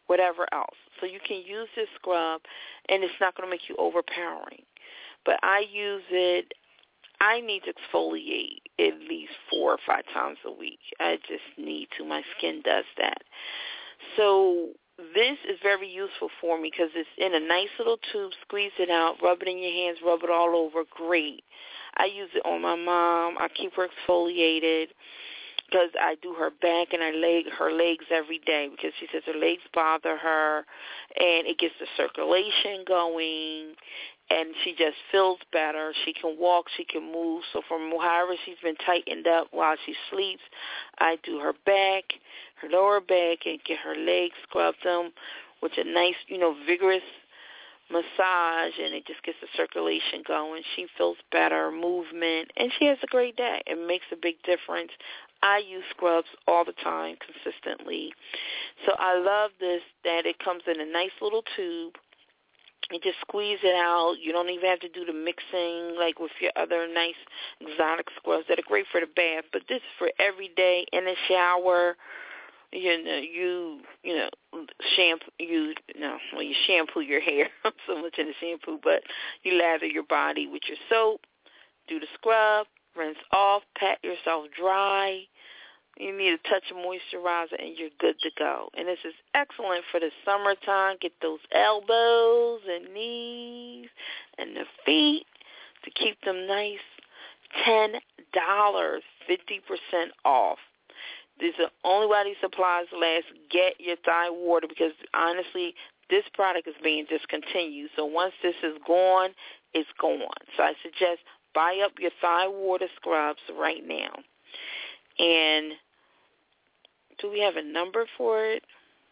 S3: whatever else. So you can use this scrub, and it's not going to make you overpowering. But I use it, I need to exfoliate at least four or five times a week. I just need to. My skin does that. So this is very useful for me because it's in a nice little tube. Squeeze it out, rub it in your hands, rub it all over. Great. I use it on my mom. I keep her exfoliated because I do her back and her leg, her legs every day because she says her legs bother her, and it gets the circulation going, and she just feels better. She can walk, she can move. So from however she's been tightened up while she sleeps, I do her back, her lower back, and get her legs scrubbed them with a nice, you know, vigorous massage, and it just gets the circulation going. She feels better, movement, and she has a great day. It makes a big difference. I use scrubs all the time, consistently. So I love this, that it comes in a nice little tube. You just squeeze it out. You don't even have to do the mixing like with your other nice exotic scrubs that are great for the bath. But this is for every day in the shower. You know, you you know, shampoo. You no, well, you shampoo your hair. I'm so much into shampoo, but you lather your body with your soap. Do the scrub, rinse off, pat yourself dry. You need a touch of moisturizer, and you're good to go. And this is excellent for the summertime. Get those elbows and knees and the feet to keep them nice. ten dollars, fifty percent off. This is the only while these supplies last. Get your Thigh Water because, honestly, this product is being discontinued. So once this is gone, it's gone. So I suggest buy up your Thigh Water scrubs right now. And do we have a number for it?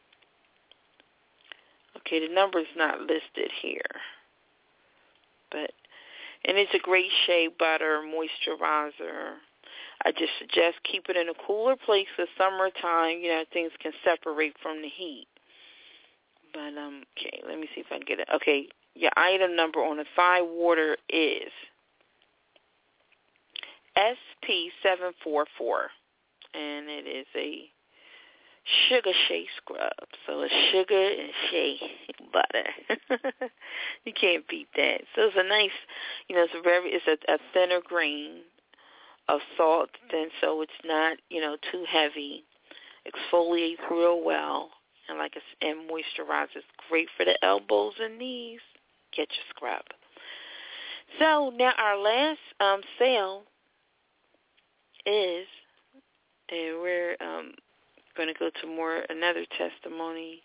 S3: Okay, the number is not listed here. But and it's a great shea butter moisturizer. I just suggest keep it in a cooler place for summertime. You know, things can separate from the heat. But, um, okay, let me see if I can get it. Okay, your item number on the Thigh Water is S T seven four four, and it is a sugar shea scrub. So it's sugar and shea butter. You can't beat that. So it's a nice, you know, it's a very, it's a, a thinner grain of salt, then so it's not, you know, too heavy. Exfoliates real well, and like it's, and moisturizes. Great for the elbows and knees. Get your scrub. So now our last um, sale is, and we're um, going to go to more another testimony.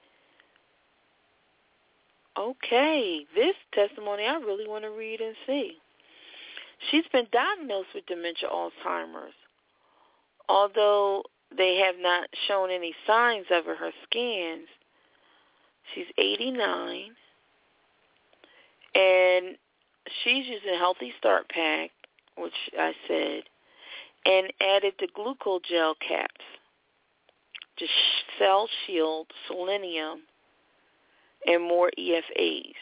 S3: Okay, this testimony I really want to read and see. She's been diagnosed with dementia Alzheimer's. Although they have not shown any signs of it, her scans, she's eighty-nine, and she's using Healthy Start Pack, which I said, and added the glucogel caps, the Cell Shield, selenium, and more E F As.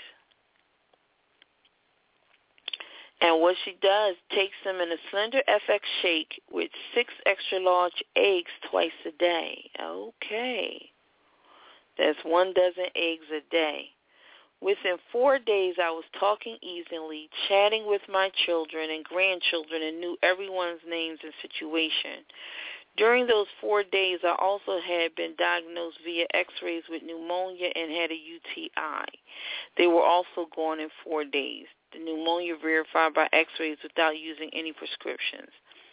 S3: And what she does, takes them in a Slender F X shake with six extra large eggs twice a day. Okay. That's one dozen eggs a day. Within four days, I was talking easily, chatting with my children and grandchildren, and knew everyone's names and situation. During those four days, I also had been diagnosed via x-rays with pneumonia and had a U T I. They were also gone in four days. The pneumonia verified by x-rays without using any prescriptions.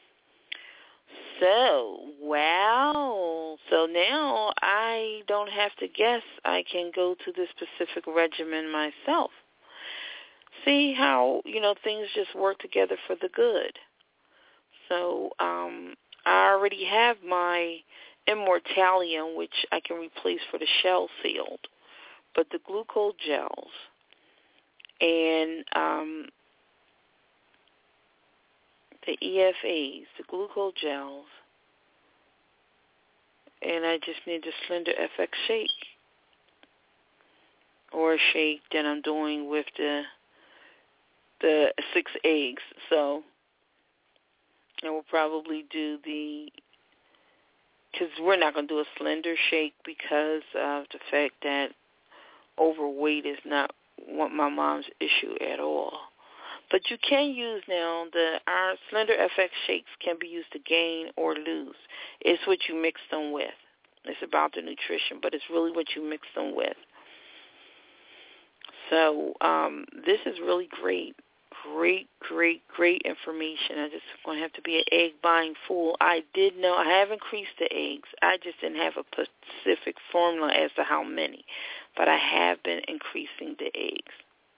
S3: So, wow. So now I don't have to guess. I can go to this specific regimen myself. See how, you know, things just work together for the good. So, um, I already have my Immortalium, which I can replace for the shell sealed. But the glucose gels and um, the E F As, the glucose gels, and I just need the Slender F X shake or a shake that I'm doing with the the six eggs. So I will probably do the because we're not going to do a slender shake because of the fact that overweight is not what my mom's issue at all. But you can use now, the our Slender F X shakes can be used to gain or lose. It's what you mix them with. It's about the nutrition, but it's really what you mix them with. So um, this is really great. Great, great, great information. I just going to have to be an egg buying fool. I did know, I have increased the eggs. I just didn't have a specific formula as to how many. But I have been increasing the eggs.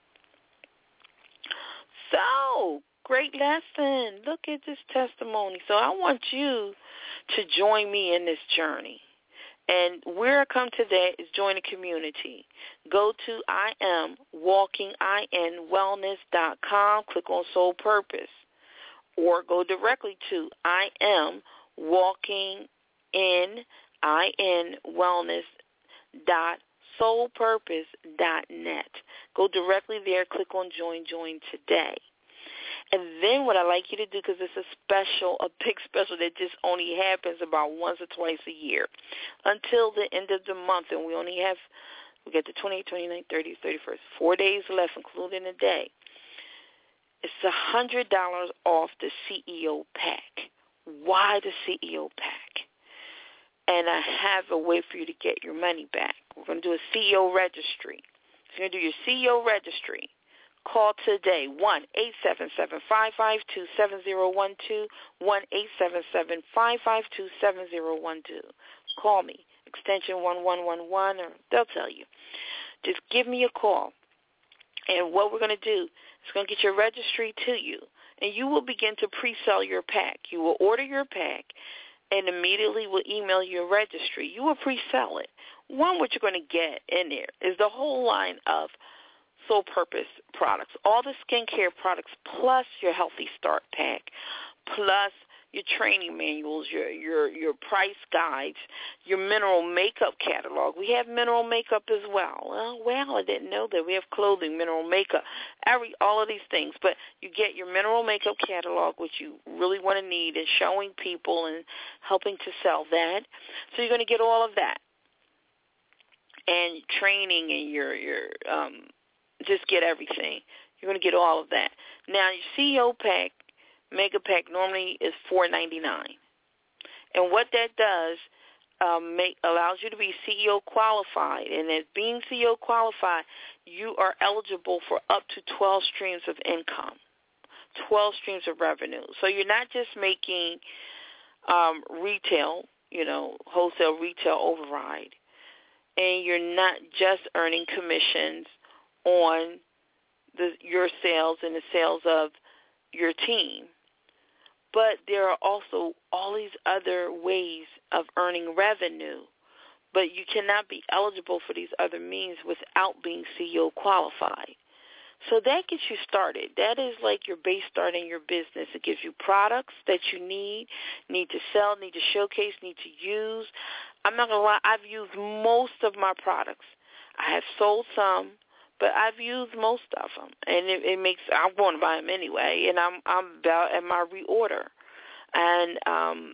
S3: So, great lesson. Look at this testimony. So I want you to join me in this journey. And where I come to that is join a community. Go to I am walking in wellness dot com, click on Soul Purpose, or go directly to I am walking in wellness dot soul purpose dot net. Go directly there, click on join, join today. And then what I like you to do, because it's a special, a big special that just only happens about once or twice a year until the end of the month. And we only have, we got the twenty-eighth, twenty-ninth, thirtieth, thirty-first, four days left, including a day. It's one hundred dollars off the C E O pack. Why the C E O pack? And I have a way for you to get your money back. We're going to do a C E O registry. So you're going to do your C E O registry. Call today, one eight seven seven, five five two, seven zero one two, one eight seven seven, five five two, seven zero one two. Call me, extension one one one one, or they'll tell you. Just give me a call. And what we're going to do is going to get your registry to you, and you will begin to pre-sell your pack. You will order your pack, and immediately we'll email your registry. You will pre-sell it. One, what you're going to get in there is the whole line of Soul Purpose products, all the skincare products, plus your Healthy Start pack, plus your training manuals, your your your price guides, your mineral makeup catalog. We have mineral makeup as well. Well, well, I didn't know that. We have clothing, mineral makeup, every all of these things. But you get your mineral makeup catalog, which you really want to need, and showing people and helping to sell that. So you're going to get all of that, and training and your your um. Just get everything. You're going to get all of that. Now, your C E O pack, Mega Pack, normally is four ninety-nine. And what that does um, make, allows you to be C E O qualified. And as being C E O qualified, you are eligible for up to twelve streams of income, twelve streams of revenue. So you're not just making um, retail, you know, wholesale retail override, and you're not just earning commissions on the, your sales and the sales of your team. But there are also all these other ways of earning revenue. But you cannot be eligible for these other means without being C E O qualified. So that gets you started. That is like your base start in your business. It gives you products that you need, need to sell, need to showcase, need to use. I'm not going to lie, I've used most of my products. I have sold some, but I've used most of them, and it, it makes I'm going to buy them anyway, and I'm I'm about at my reorder, and um,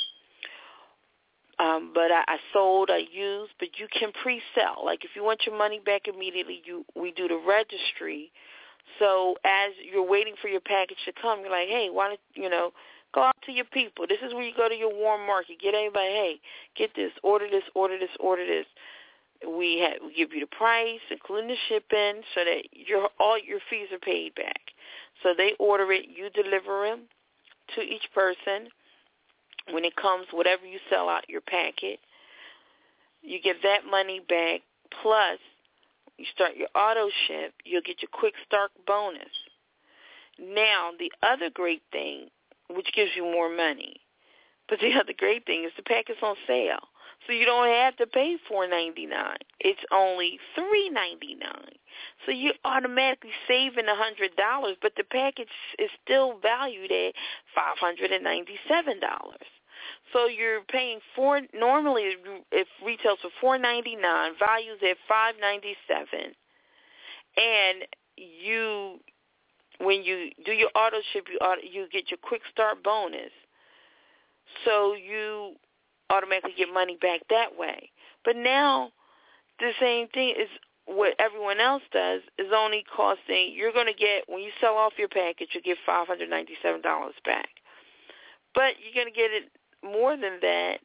S3: um, but I, I sold, I used, but you can pre-sell. Like if you want your money back immediately, you we do the registry. So as you're waiting for your package to come, you're like, hey, why don't you know? Go out to your people. This is where you go to your warm market. Get everybody, hey, get this, order this, order this, order this. We have, we give you the price, including the shipping, so that your all your fees are paid back. So they order it, you deliver them to each person. When it comes, whatever you sell out your packet, you get that money back. Plus, you start your auto ship, you'll get your quick start bonus. Now, the other great thing, which gives you more money, but the other great thing is the packet's on sale. So you don't have to pay four ninety-nine. It's only three ninety-nine. So you're automatically saving one hundred dollars, but the package is still valued at five hundred ninety-seven dollars. So you're paying four. Normally, if retails for four ninety-nine, values at five ninety-seven, and you, when you do your auto ship, you auto, you get your quick start bonus. So you automatically get money back that way. But now the same thing is what everyone else does is only costing, you're going to get, when you sell off your package, you get five hundred ninety-seven dollars back. But you're going to get it more than that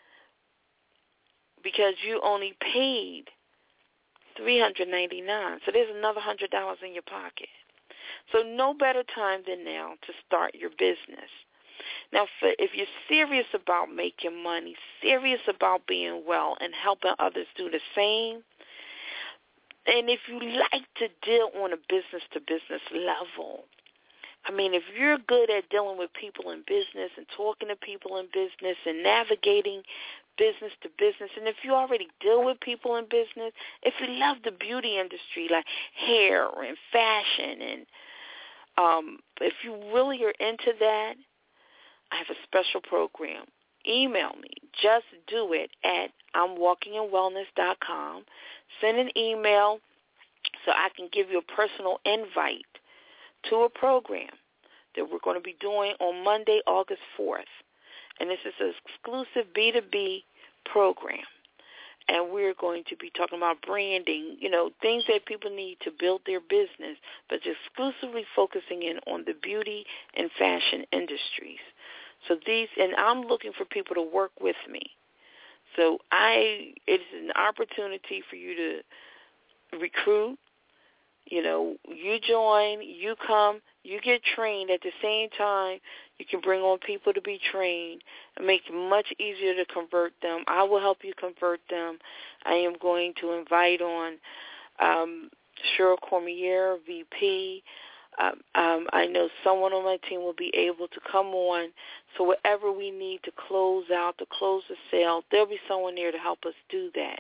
S3: because you only paid three hundred ninety-nine dollars. So there's another one hundred dollars in your pocket. So no better time than now to start your business. Now, for, if you're serious about making money, serious about being well and helping others do the same, and if you like to deal on a business-to-business level, I mean, if you're good at dealing with people in business and talking to people in business and navigating business to business, and if you already deal with people in business, if you love the beauty industry like hair and fashion, and um, if you really are into that, I have a special program. Email me. Just do it at I'm walking in wellness dot com. Send an email so I can give you a personal invite to a program that we're going to be doing on Monday, August fourth. And this is an exclusive B two B program. And we're going to be talking about branding, you know, things that people need to build their business, but just exclusively focusing in on the beauty and fashion industries. So these, and I'm looking for people to work with me. So I, it's an opportunity for you to recruit. You know, you join, you come, you get trained. At the same time, you can bring on people to be trained and make it much easier to convert them. I will help you convert them. I am going to invite on um, Cheryl Cormier, V P. Um, um, I know someone on my team will be able to come on. So whatever we need to close out, to close the sale, there'll be someone there to help us do that.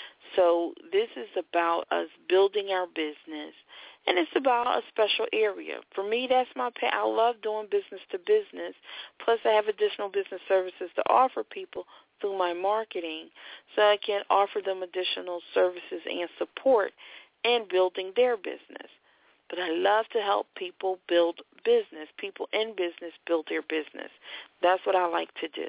S3: So this is about us building our business, and it's about a special area. For me, that's my pay. I love doing business to business. Plus, I have additional business services to offer people through my marketing, so I can offer them additional services and support in building their business. But I love to help people build business, people in business build their business. That's what I like to do.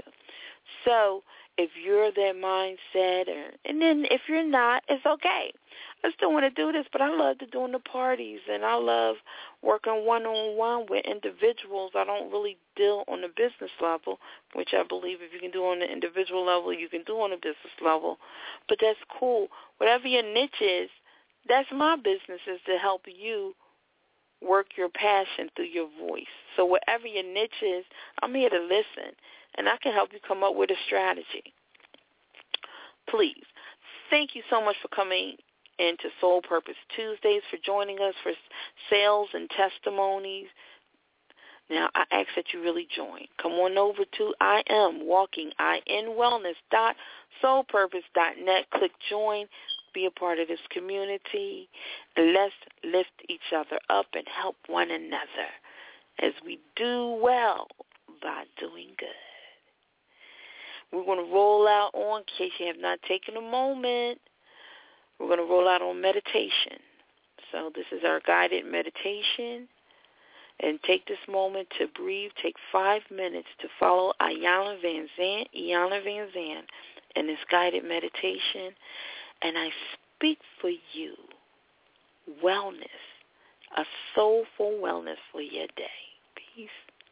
S3: So if you're that mindset, or, and then if you're not, it's okay. I still want to do this, but I love to doing the parties, and I love working one-on-one with individuals. I don't really deal on the business level, which I believe if you can do on the individual level, you can do on the business level. But that's cool. Whatever your niche is, that's my business, is to help you work your passion through your voice. So whatever your niche is, I'm here to listen, and I can help you come up with a strategy. Please, thank you so much for coming into Soul Purpose Tuesdays, for joining us for sales and testimonies. Now, I ask that you really join. Come on over to I am walking, I in wellness dot soul purpose dot net. Click join. Be a part of this community, and let's lift each other up and help one another as we do well by doing good. We're going to roll out on, in case you have not taken a moment, we're going to roll out on meditation. So this is our guided meditation. And take this moment to breathe. Take five minutes to follow Iyanla Vanzant, Iyanla Vanzant, in this guided meditation. And I speak for you wellness, a soulful wellness for your day. Peace.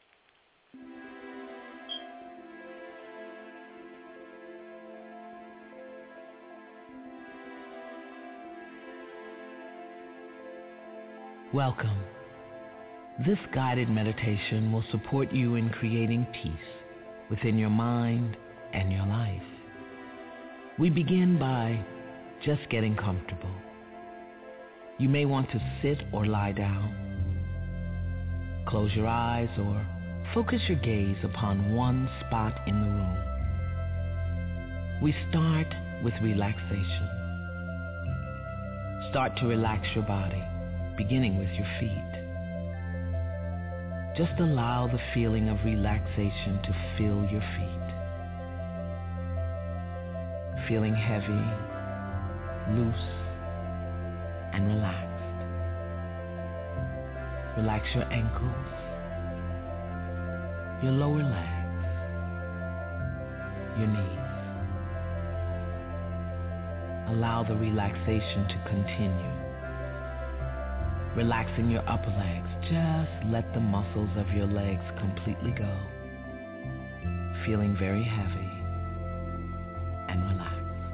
S4: Welcome. This guided meditation will support you in creating peace within your mind and your life. We begin by just getting comfortable. You may want to sit or lie down. Close your eyes or focus your gaze upon one spot in the room. We start with relaxation. Start to relax your body, beginning with your feet. Just allow the feeling of relaxation to fill your feet. Feeling heavy, loose, and relaxed. Relax your ankles, your lower legs, your knees. allow the relaxation to continue. Relaxing your upper legs, just let the muscles of your legs completely go, feeling very heavy and relaxed.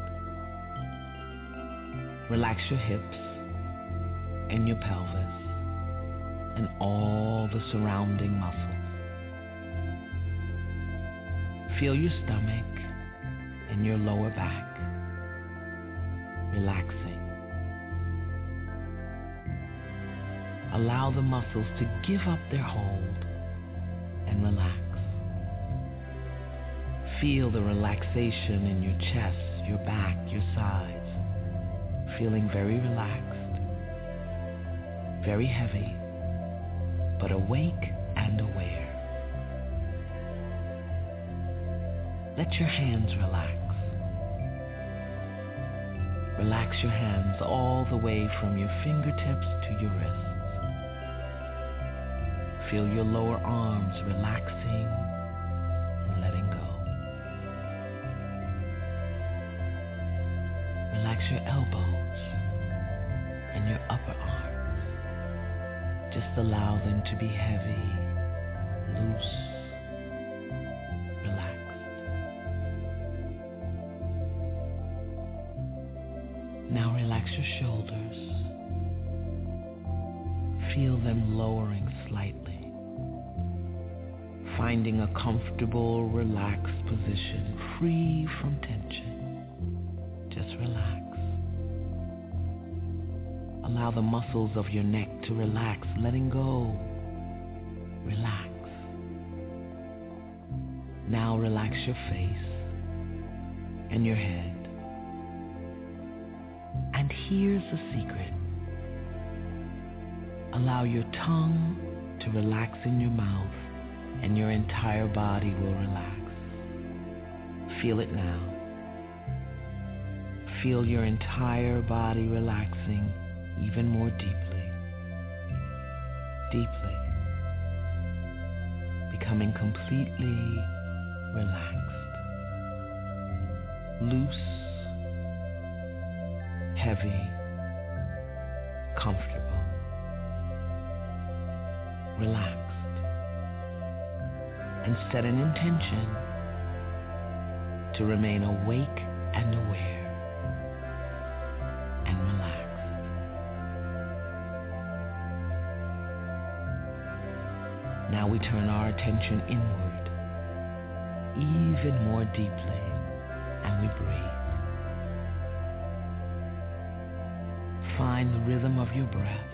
S4: Relax your hips and your pelvis and all the surrounding muscles. Feel your stomach and your lower back relaxing. Allow the muscles to give up their hold and relax. Feel the relaxation in your chest, your back, your sides, feeling very relaxed, very heavy, but awake and aware. Let your hands relax. Relax your hands all the way from your fingertips to your wrists. Feel your lower arms relaxing and letting go. Relax your elbows and your upper arms. Just allow them to be heavy, loose, relaxed. Now relax your shoulders. Feel them lowering slightly. Finding a comfortable, relaxed position, free from tension. Just relax. Allow the muscles of your neck to relax, letting go. Relax. Now relax your face and your head. And here's the secret. Allow your tongue to relax in your mouth, and your entire body will relax. Feel it now. Feel your entire body relaxing even more deeply. Deeply. Becoming completely relaxed. Loose, heavy, comfortable. Relaxed. And set an intention to remain awake and aware and relaxed. Now we turn our attention inward, even more deeply, and we breathe. Find the rhythm of your breath.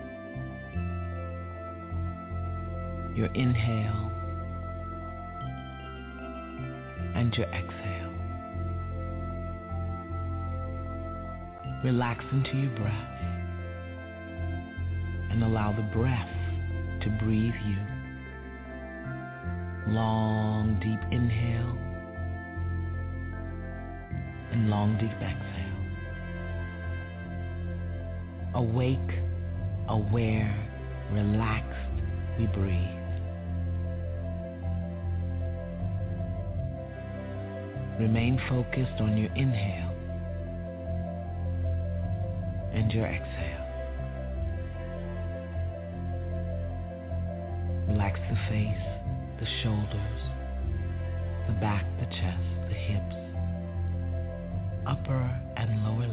S4: Your inhale and your exhale. Relax into your breath and allow the breath to breathe you. Long, deep inhale and long, deep exhale. Awake, aware, relaxed, we breathe. Remain focused on your inhale and your exhale. Relax the face, the shoulders, the back, the chest, the hips, upper and lower